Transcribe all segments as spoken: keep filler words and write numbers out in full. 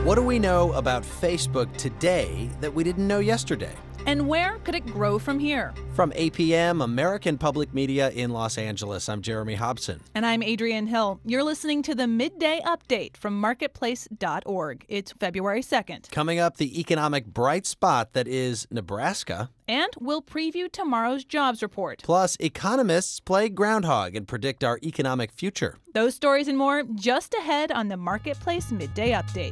What do we know about Facebook today that we didn't know yesterday? And where could it grow from here? From A P M, American Public Media in Los Angeles, I'm Jeremy Hobson. And I'm Adrienne Hill. You're listening to the Midday Update from marketplace dot org. It's February second. Coming up, the economic bright spot that is Nebraska. And we'll preview tomorrow's jobs report. Plus, economists play groundhog and predict our economic future. Those stories and more just ahead on the Marketplace Midday Update.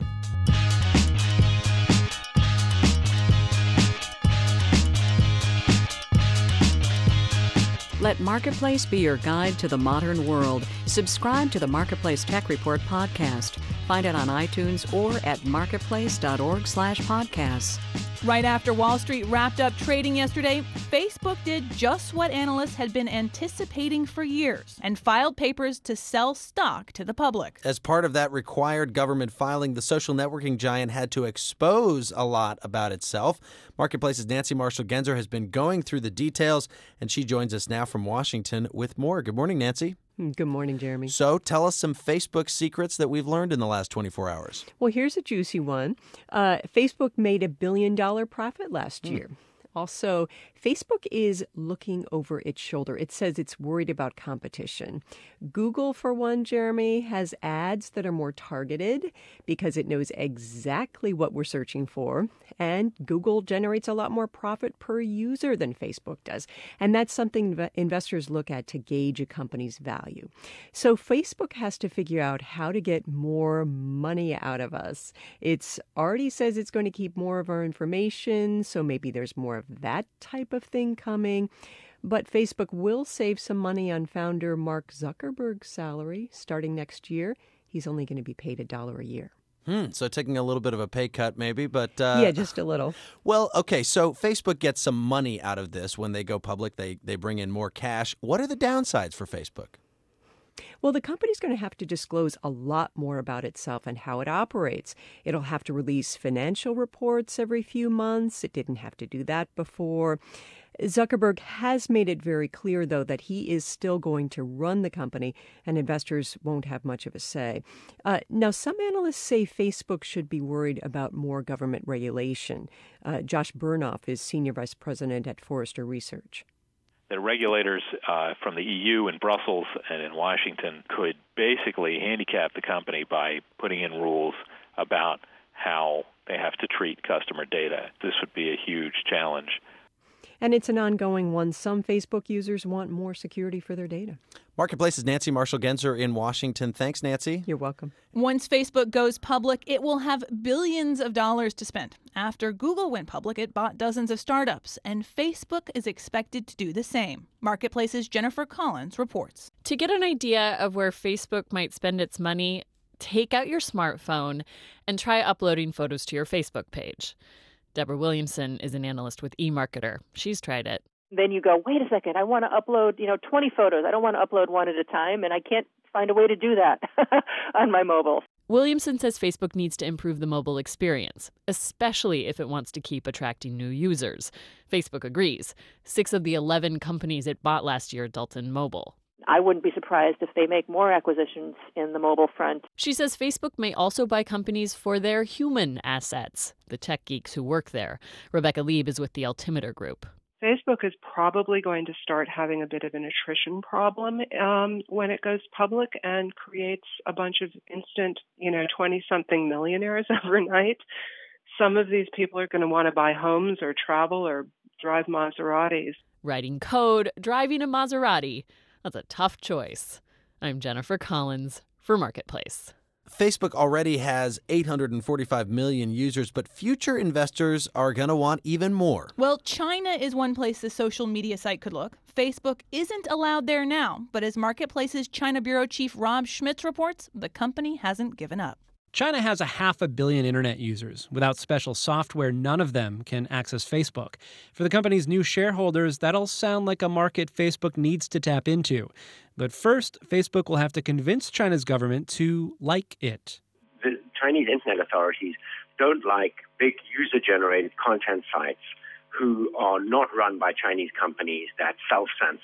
Let Marketplace be your guide to the modern world. Subscribe to the Marketplace Tech Report podcast. Find it on iTunes or at marketplace dot org slash podcasts. Right after Wall Street wrapped up trading yesterday, Facebook did just what analysts had been anticipating for years and filed papers to sell stock to the public. As part of that required government filing, the social networking giant had to expose a lot about itself. Marketplace's Nancy Marshall-Genzer has been going through the details, and she joins us now from Washington with more. Good morning, Nancy. Good morning, Jeremy. So tell us some Facebook secrets that we've learned in the last twenty-four hours. Well, here's a juicy one. Uh, Facebook made a billion dollar profit last mm. year. Also, Facebook is looking over its shoulder. It says it's worried about competition. Google, for one, Jeremy, has ads that are more targeted because it knows exactly what we're searching for. And Google generates a lot more profit per user than Facebook does. And that's something investors look at to gauge a company's value. So Facebook has to figure out how to get more money out of us. It's already says it's going to keep more of our information, so maybe there's more of that type of thing coming. But Facebook will save some money on founder Mark Zuckerberg's salary starting next year. He's only going to be paid a dollar a year. Hmm, so taking a little bit of a pay cut maybe, but... Uh, yeah, just a little. Well, okay, so Facebook gets some money out of this when they go public. They, they bring in more cash. What are the downsides for Facebook? Well, the company's going to have to disclose a lot more about itself and how it operates. It'll have to release financial reports every few months. It didn't have to do that before. Zuckerberg has made it very clear, though, that he is still going to run the company and investors won't have much of a say. Uh, now, some analysts say Facebook should be worried about more government regulation. Uh, Josh Burnoff is senior vice president at Forrester Research. The regulators uh, from the E U in Brussels and in Washington could basically handicap the company by putting in rules about how they have to treat customer data. This would be a huge challenge. And it's an ongoing one. Some Facebook users want more security for their data. Marketplace's Nancy Marshall-Genzer in Washington. Thanks, Nancy. You're welcome. Once Facebook goes public, it will have billions of dollars to spend. After Google went public, it bought dozens of startups, and Facebook is expected to do the same. Marketplace's Jennifer Collins reports. To get an idea of where Facebook might spend its money, take out your smartphone and try uploading photos to your Facebook page. Deborah Williamson is an analyst with eMarketer. She's tried it. Then you go, wait a second, I want to upload, you know, twenty photos. I don't want to upload one at a time, and I can't find a way to do that on my mobile. Williamson says Facebook needs to improve the mobile experience, especially if it wants to keep attracting new users. Facebook agrees. Six of the eleven companies it bought last year dealt in mobile. I wouldn't be surprised if they make more acquisitions in the mobile front. She says Facebook may also buy companies for their human assets, the tech geeks who work there. Rebecca Lieb is with the Altimeter Group. Facebook is probably going to start having a bit of an attrition problem um, when it goes public and creates a bunch of instant, you know, twenty-something millionaires overnight. Some of these people are going to want to buy homes or travel or drive Maseratis. Writing code, driving a Maserati. That's a tough choice. I'm Jennifer Collins for Marketplace. Facebook already has eight hundred forty-five million users, but future investors are going to want even more. Well, China is one place the social media site could look. Facebook isn't allowed there now, but as Marketplace's China Bureau Chief Rob Schmitz reports, the company hasn't given up. China has a half a billion internet users. Without special software, none of them can access Facebook. For the company's new shareholders, that'll sound like a market Facebook needs to tap into. But first, Facebook will have to convince China's government to like it. The Chinese internet authorities don't like big user-generated content sites who are not run by Chinese companies that self-censor.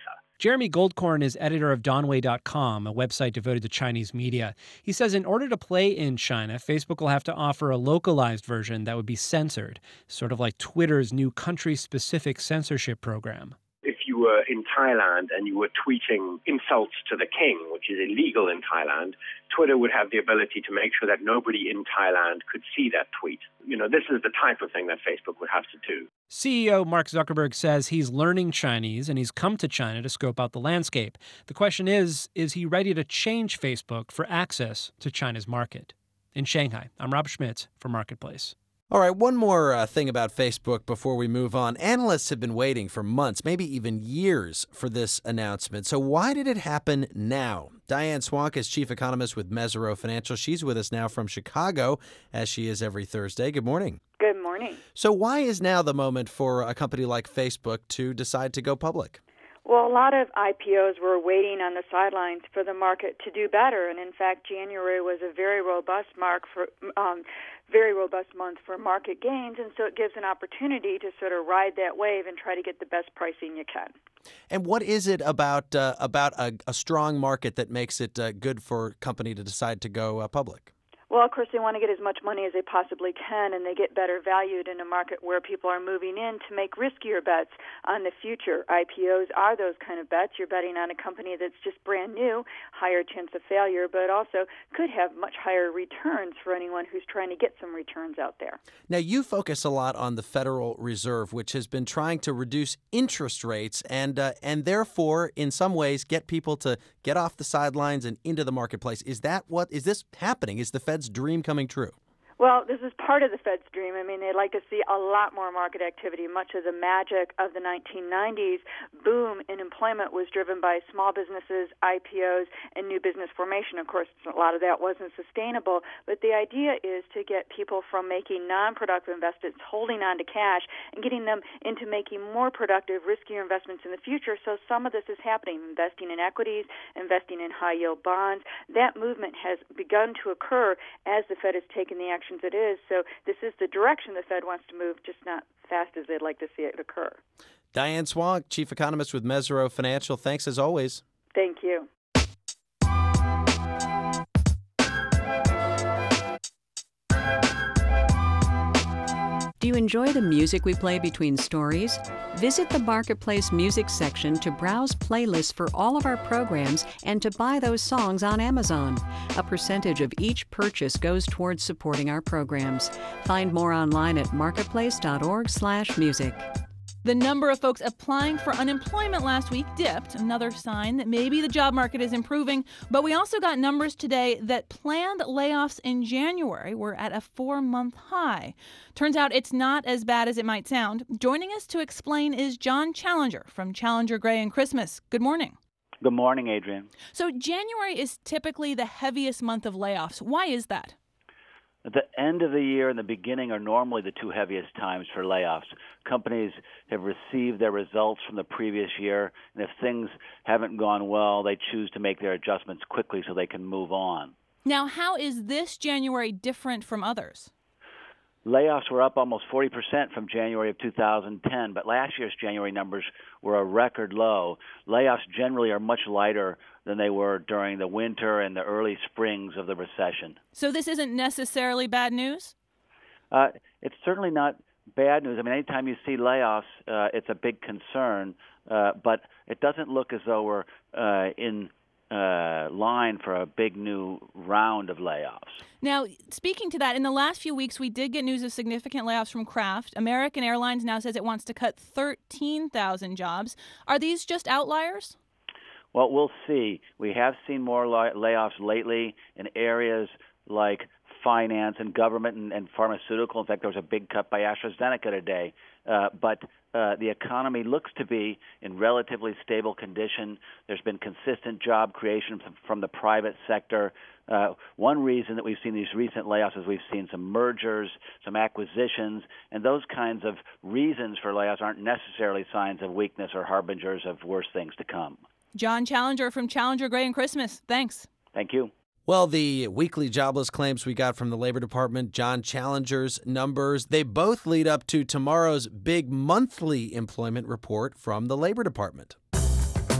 Jeremy Goldkorn is editor of Donway dot com, a website devoted to Chinese media. He says in order to play in China, Facebook will have to offer a localized version that would be censored, sort of like Twitter's new country-specific censorship program. If you were in Thailand and you were tweeting insults to the king, which is illegal in Thailand, Twitter would have the ability to make sure that nobody in Thailand could see that tweet. You know, this is the type of thing that Facebook would have to do. C E O Mark Zuckerberg says he's learning Chinese and he's come to China to scope out the landscape. The question is, is he ready to change Facebook for access to China's market? In Shanghai, I'm Rob Schmitz for Marketplace. All right, one more uh, thing about Facebook before we move on. Analysts have been waiting for months, maybe even years, for this announcement. So why did it happen now? Diane Swonk is chief economist with Mesirow Financial. She's with us now from Chicago, as she is every Thursday. Good morning. Good morning. So why is now the moment for a company like Facebook to decide to go public? Well, a lot of I P Os were waiting on the sidelines for the market to do better, and in fact, January was a very robust mark for, um, very robust month for market gains, and so it gives an opportunity to sort of ride that wave and try to get the best pricing you can. And what is it about uh, about a, a strong market that makes it uh, good for a company to decide to go uh, public? Well, of course, they want to get as much money as they possibly can, and they get better valued in a market where people are moving in to make riskier bets on the future. I P Os are those kind of bets. You're betting on a company that's just brand new, higher chance of failure, but also could have much higher returns for anyone who's trying to get some returns out there. Now, you focus a lot on the Federal Reserve, which has been trying to reduce interest rates and uh, and therefore, in some ways, get people to get off the sidelines and into the marketplace. Is that what is this happening? Is the Fed's dream coming true? Well, this is part of the Fed's dream. I mean, they'd like to see a lot more market activity. Much of the magic of the nineteen nineties boom in employment was driven by small businesses, I P Os, and new business formation. Of course, a lot of that wasn't sustainable, but the idea is to get people from making non-productive investments, holding on to cash, and getting them into making more productive, riskier investments in the future. So some of this is happening, investing in equities, investing in high-yield bonds. That movement has begun to occur as the Fed has taken the action it is. So this is the direction the Fed wants to move, just not fast as they'd like to see it occur. Diane Swonk, chief economist with Mesirow Financial. Thanks as always. Thank you. Do you enjoy the music we play between stories? Visit the Marketplace music section to browse playlists for all of our programs and to buy those songs on Amazon. A percentage of each purchase goes towards supporting our programs. Find more online at marketplace dot org slash music. The number of folks applying for unemployment last week dipped, another sign that maybe the job market is improving. But we also got numbers today that planned layoffs in January were at a four-month high. Turns out it's not as bad as it might sound. Joining us to explain is John Challenger from Challenger Gray and Christmas. Good morning. Good morning, Adrian. So January is typically the heaviest month of layoffs. Why is that? The end of the year and the beginning are normally the two heaviest times for layoffs. Companies have received their results from the previous year, and if things haven't gone well, they choose to make their adjustments quickly so they can move on. Now, how is this January different from others? Layoffs were up almost forty percent from January of two thousand ten, but last year's January numbers were a record low. Layoffs generally are much lighter than they were during the winter and the early springs of the recession. So this isn't necessarily bad news? Uh, it's certainly not bad news. I mean, anytime you see layoffs, uh, it's a big concern, uh, but it doesn't look as though we're uh, in Uh, line for a big new round of layoffs. Now, speaking to that, in the last few weeks, we did get news of significant layoffs from Kraft. American Airlines now says it wants to cut thirteen thousand jobs. Are these just outliers? Well, we'll see. We have seen more lay- layoffs lately in areas like finance and government and, and pharmaceutical. In fact, there was a big cut by AstraZeneca today. Uh, but uh, the economy looks to be in relatively stable condition. There's been consistent job creation from, from the private sector. Uh, one reason that we've seen these recent layoffs is we've seen some mergers, some acquisitions, and those kinds of reasons for layoffs aren't necessarily signs of weakness or harbingers of worse things to come. John Challenger from Challenger Gray and Christmas. Thanks. Thank you. Well, the weekly jobless claims we got from the Labor Department, John Challenger's numbers, they both lead up to tomorrow's big monthly employment report from the Labor Department.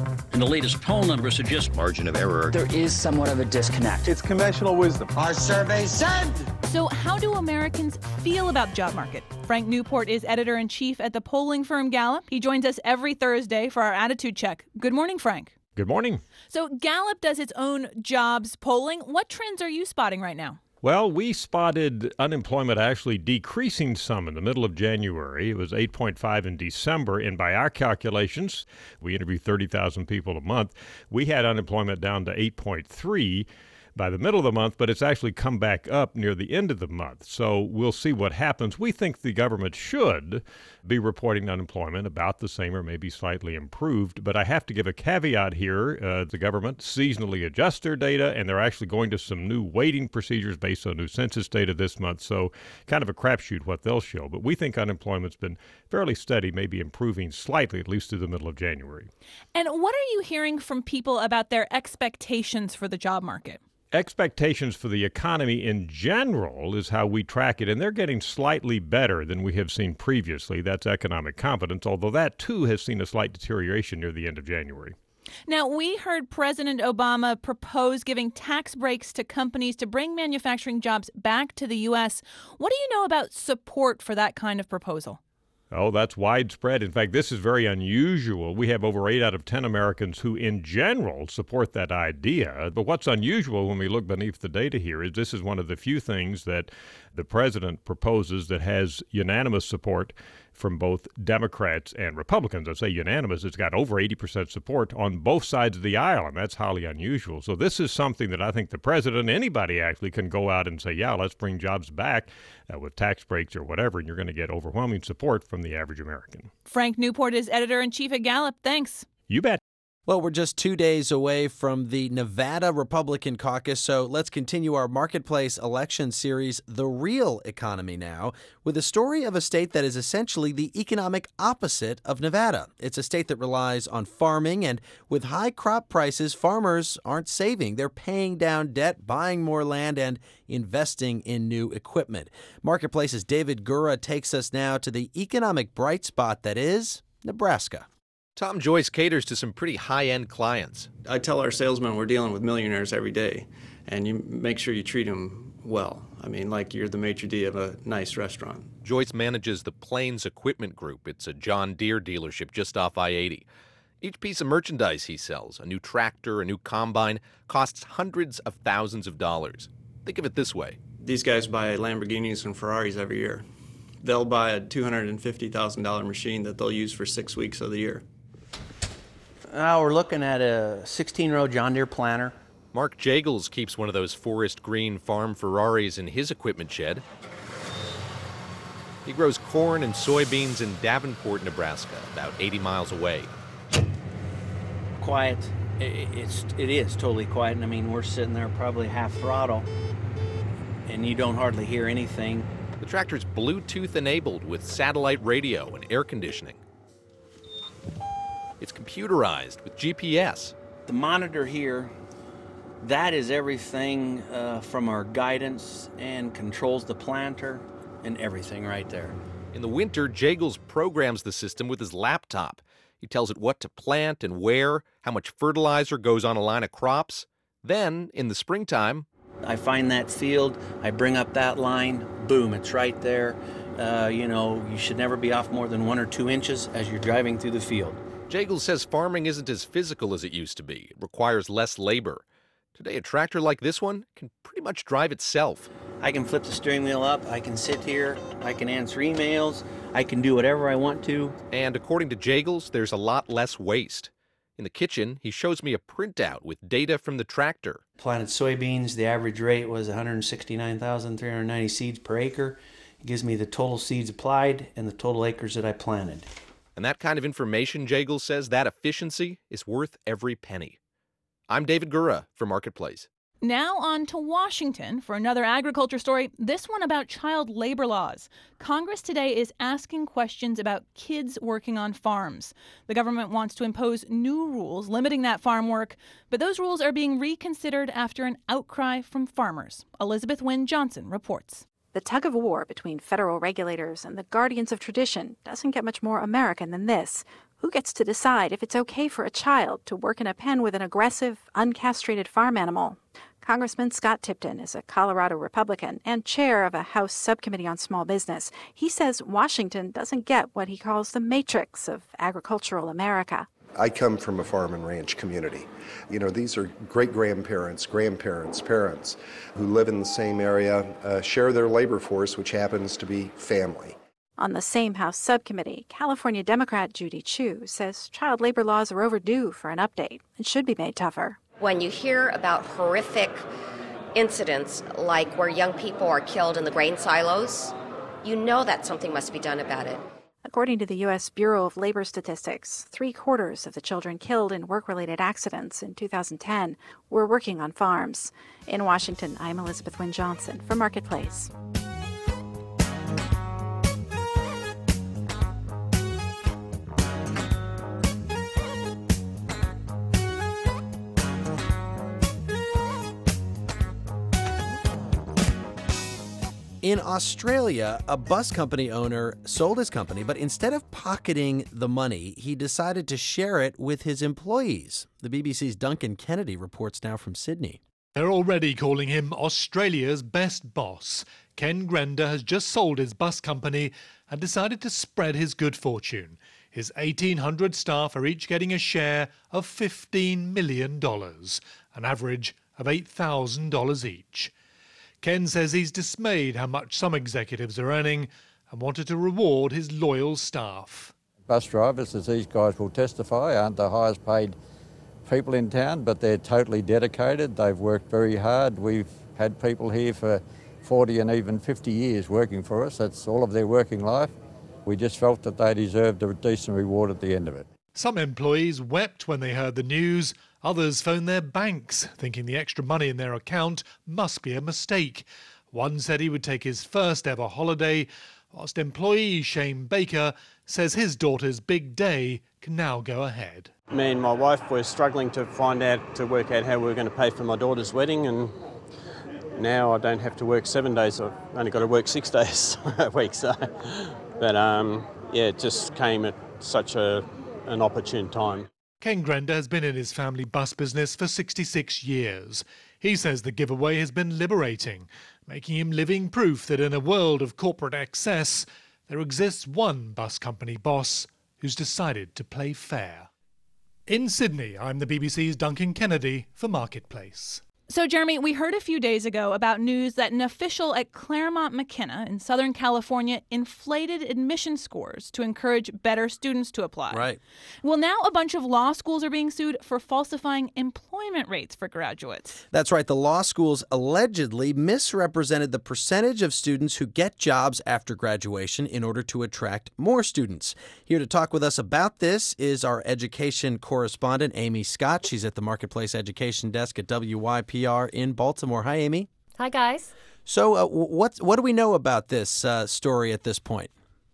And the latest poll numbers suggest margin of error. There is somewhat of a disconnect. It's conventional wisdom. Our survey said. So how do Americans feel about the job market? Frank Newport is editor-in-chief at the polling firm Gallup. He joins us every Thursday for our attitude check. Good morning, Frank. Good morning. So Gallup does its own jobs polling. What trends are you spotting right now? Well, we spotted unemployment actually decreasing some in the middle of January. It was eight point five in December, and by our calculations, we interview thirty thousand people a month, we had unemployment down to eight point three by the middle of the month, but it's actually come back up near the end of the month. So we'll see what happens. We think the government should be reporting unemployment about the same or maybe slightly improved. But I have to give a caveat here. Uh, the government seasonally adjusts their data, and they're actually going to some new weighting procedures based on new census data this month. So kind of a crapshoot what they'll show. But we think unemployment's been fairly steady, maybe improving slightly, at least through the middle of January. And what are you hearing from people about their expectations for the job market? Expectations for the economy in general is how we track it, and they're getting slightly better than we have seen previously. That's economic confidence, although that, too, has seen a slight deterioration near the end of January. Now, we heard President Obama propose giving tax breaks to companies to bring manufacturing jobs back to the U S. What do you know about support for that kind of proposal? Oh, that's widespread. In fact, this is very unusual. We have over eight out of ten Americans who, in general, support that idea. But what's unusual when we look beneath the data here is this is one of the few things that the president proposes that has unanimous support from both Democrats and Republicans. I say unanimous. It's got over eighty percent support on both sides of the aisle, and that's highly unusual. So this is something that I think the president, anybody actually, can go out and say, yeah, let's bring jobs back uh, with tax breaks or whatever, and you're going to get overwhelming support from the average American. Frank Newport is editor-in-chief at Gallup. Thanks. You bet. Well, we're just two days away from the Nevada Republican caucus, so let's continue our Marketplace election series, The Real Economy Now, with a story of a state that is essentially the economic opposite of Nevada. It's a state that relies on farming, and with high crop prices, farmers aren't saving. They're paying down debt, buying more land, and investing in new equipment. Marketplace's David Gura takes us now to the economic bright spot that is Nebraska. Tom Joyce caters to some pretty high-end clients. I tell our salesmen we're dealing with millionaires every day, and you make sure you treat them well. I mean, like you're the maitre d' of a nice restaurant. Joyce manages the Plains Equipment Group. It's a John Deere dealership just off I eighty. Each piece of merchandise he sells, a new tractor, a new combine, costs hundreds of thousands of dollars. Think of it this way. These guys buy Lamborghinis and Ferraris every year. They'll buy a two hundred fifty thousand dollars machine that they'll use for six weeks of the year. Now we're looking at a sixteen-row John Deere planter. Mark Jagels keeps one of those forest green farm Ferraris in his equipment shed. He grows corn and soybeans in Davenport, Nebraska, about eighty miles away. Quiet. It's, it is totally quiet. I mean, we're sitting there probably half throttle, and you don't hardly hear anything. The tractor's Bluetooth enabled with satellite radio and air conditioning. It's computerized with G P S. The monitor here, that is everything uh, from our guidance and controls the planter and everything right there. In the winter, Jagels programs the system with his laptop. He tells it what to plant and where, how much fertilizer goes on a line of crops. Then, in the springtime, I find that field, I bring up that line, boom, it's right there. Uh, you know, you should never be off more than one or two inches as you're driving through the field. Jagels says farming isn't as physical as it used to be. It requires less labor. Today, a tractor like this one can pretty much drive itself. I can flip the steering wheel up, I can sit here, I can answer emails, I can do whatever I want to. And according to Jagels, there's a lot less waste. In the kitchen, he shows me a printout with data from the tractor. Planted soybeans, the average rate was one hundred sixty-nine thousand three hundred ninety seeds per acre. It gives me the total seeds applied and the total acres that I planted. And that kind of information, Jagels says, that efficiency is worth every penny. I'm David Gura for Marketplace. Now on to Washington for another agriculture story, this one about child labor laws. Congress today is asking questions about kids working on farms. The government wants to impose new rules limiting that farm work, but those rules are being reconsidered after an outcry from farmers. Elizabeth Wynne Johnson reports. The tug-of-war between federal regulators and the guardians of tradition doesn't get much more American than this. Who gets to decide if it's okay for a child to work in a pen with an aggressive, uncastrated farm animal? Congressman Scott Tipton is a Colorado Republican and chair of a House subcommittee on small business. He says Washington doesn't get what he calls the matrix of agricultural America. I come from a farm and ranch community. You know, these are great-grandparents, grandparents, parents who live in the same area, uh, share their labor force, which happens to be family. On the same House subcommittee, California Democrat Judy Chu says child labor laws are overdue for an update and should be made tougher. When you hear about horrific incidents like where young people are killed in the grain silos, you know that something must be done about it. According to the U S Bureau of Labor Statistics, three-quarters of the children killed in work-related accidents in two thousand ten were working on farms. In Washington, I'm Elizabeth Wynne Johnson for Marketplace. In Australia, a bus company owner sold his company, but instead of pocketing the money, he decided to share it with his employees. The B B C's Duncan Kennedy reports now from Sydney. They're already calling him Australia's best boss. Ken Grender has just sold his bus company and decided to spread his good fortune. His eighteen hundred staff are each getting a share of fifteen million dollars, an average of eight thousand dollars each. Ken says he's dismayed how much some executives are earning and wanted to reward his loyal staff. Bus drivers, as these guys will testify, aren't the highest paid people in town, but they're totally dedicated. They've worked very hard. We've had people here for forty and even fifty years working for us. That's all of their working life. We just felt that they deserved a decent reward at the end of it. Some employees wept when they heard the news. Others phoned their banks, thinking the extra money in their account must be a mistake. One said he would take his first ever holiday, whilst employee Shane Baker says his daughter's big day can now go ahead. Me and my wife were struggling to find out, to work out how we were going to pay for my daughter's wedding, and now I don't have to work seven days. I've only got to work six days a week. So, but um, yeah, it just came at such a an opportune time. Ken Grender has been in his family bus business for sixty-six years. He says the giveaway has been liberating, making him living proof that in a world of corporate excess, there exists one bus company boss who's decided to play fair. In Sydney, I'm the B B C's Duncan Kennedy for Marketplace. So, Jeremy, we heard a few days ago about news that an official at Claremont McKenna in Southern California inflated admission scores to encourage better students to apply. Right. Well, now a bunch of law schools are being sued for falsifying employment rates for graduates. That's right. The law schools allegedly misrepresented the percentage of students who get jobs after graduation in order to attract more students. Here to talk with us about this is our education correspondent, Amy Scott. She's at the Marketplace Education Desk at W Y P R in Baltimore. Hi, Amy. Hi, guys. So uh, what, what do we know about this uh, story at this point?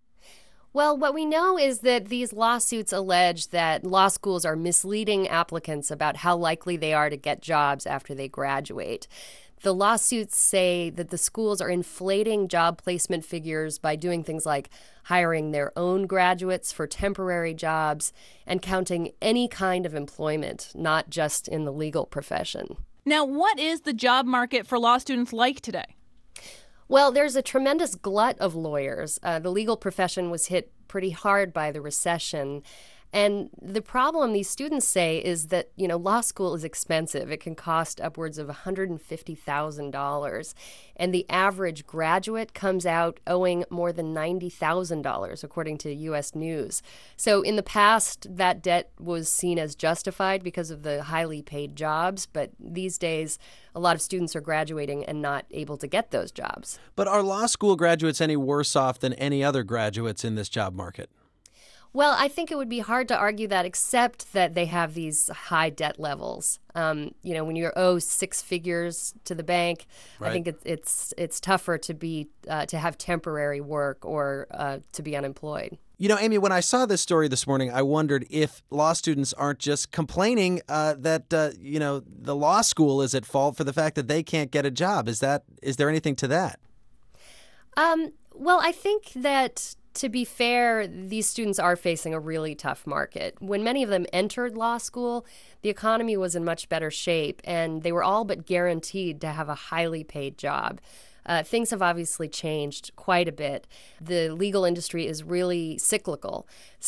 Well, what we know is that these lawsuits allege that law schools are misleading applicants about how likely they are to get jobs after they graduate. The lawsuits say that the schools are inflating job placement figures by doing things like hiring their own graduates for temporary jobs and counting any kind of employment, not just in the legal profession. Now, what is the job market for law students like today? Well, there's a tremendous glut of lawyers. Uh, the legal profession was hit pretty hard by the recession. And the problem, these students say, is that, you know, law school is expensive. It can cost upwards of one hundred fifty thousand dollars. And the average graduate comes out owing more than ninety thousand dollars, according to U S News. So in the past, that debt was seen as justified because of the highly paid jobs. But these days, a lot of students are graduating and not able to get those jobs. But are law school graduates any worse off than any other graduates in this job market? Well, I think it would be hard to argue that, except that they have these high debt levels. Um, you know, when you owe six figures to the bank, right. I think it's it's it's tougher to be uh, to have temporary work or uh, to be unemployed. You know, Amy, when I saw this story this morning, I wondered if law students aren't just complaining uh, that uh, you know the law school is at fault for the fact that they can't get a job. Is that is there anything to that? Um, well, I think that To be fair, these students are facing a really tough market. When many of them entered law school, the economy was in much better shape, and they were all but guaranteed to have a highly paid job. Uh, things have obviously changed quite a bit. The legal industry is really cyclical,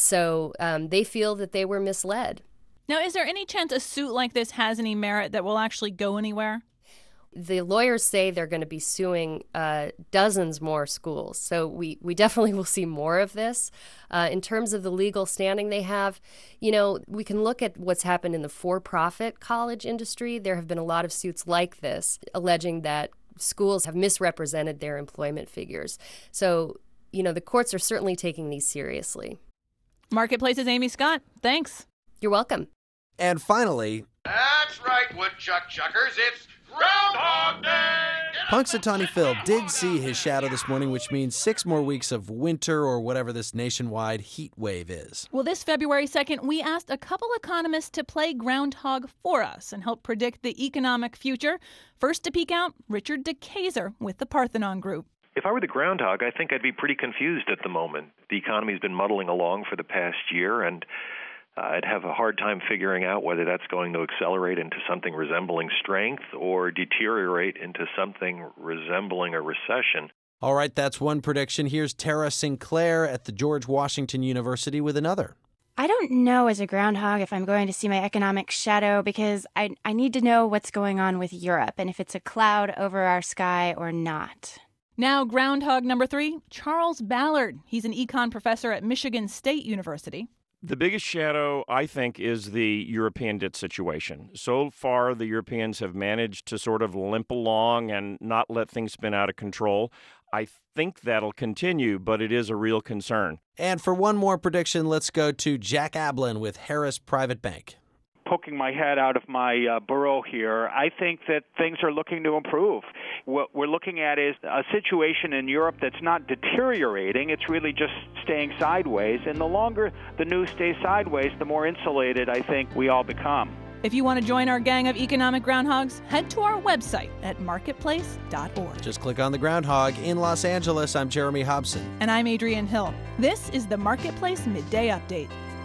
so um, they feel that they were misled. Now, is there any chance a suit like this has any merit that will actually go anywhere? The lawyers say they're going to be suing uh, dozens more schools, so we, we definitely will see more of this. Uh, in terms of the legal standing they have, you know, we can look at what's happened in the for-profit college industry. There have been a lot of suits like this, alleging that schools have misrepresented their employment figures. So, you know, the courts are certainly taking these seriously. Marketplace's Amy Scott, thanks. You're welcome. And finally... That's right, woodchuck chuckers, it's Groundhog Day! Punxsutawney Phil did see his shadow this morning, which means six more weeks of winter or whatever this nationwide heat wave is. Well, this February second, we asked a couple economists to play groundhog for us and help predict the economic future. First to peek out, Richard DeKayser with the Parthenon Group. If I were the groundhog, I think I'd be pretty confused at the moment. The economy's been muddling along for the past year, and Uh, I'd have a hard time figuring out whether that's going to accelerate into something resembling strength or deteriorate into something resembling a recession. All right, that's one prediction. Here's Tara Sinclair at the George Washington University with another. I don't know as a groundhog if I'm going to see my economic shadow because I, I need to know what's going on with Europe and if it's a cloud over our sky or not. Now, groundhog number three, Charles Ballard. He's an econ professor at Michigan State University. The biggest shadow, I think, is the European debt situation. So far, the Europeans have managed to sort of limp along and not let things spin out of control. I think that'll continue, but it is a real concern. And for one more prediction, let's go to Jack Ablin with Harris Private Bank. Poking my head out of my uh, burrow here, I think that things are looking to improve. What we're looking at is a situation in Europe that's not deteriorating. It's really just staying sideways. And the longer the news stays sideways, the more insulated I think we all become. If you want to join our gang of economic groundhogs, head to our website at marketplace dot org. Just click on the groundhog. In Los Angeles, I'm Jeremy Hobson. And I'm Adrienne Hill. This is the Marketplace Midday Update.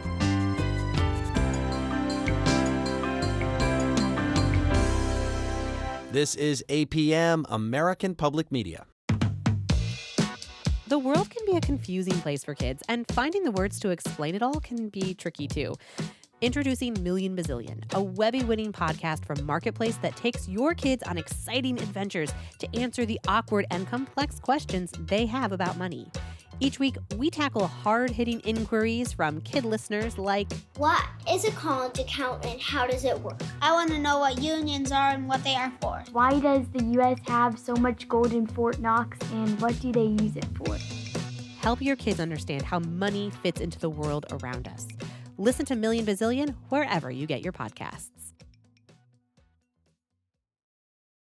This is A P M, American Public Media. The world can be a confusing place for kids, and finding the words to explain it all can be tricky too. Introducing Million Bazillion, a Webby-winning podcast from Marketplace that takes your kids on exciting adventures to answer the awkward and complex questions they have about money. Each week, we tackle hard-hitting inquiries from kid listeners like, what is a college account and how does it work? I want to know what unions are and what they are for. Why does the U S have so much gold in Fort Knox and what do they use it for? Help your kids understand how money fits into the world around us. Listen to Million Bazillion wherever you get your podcasts.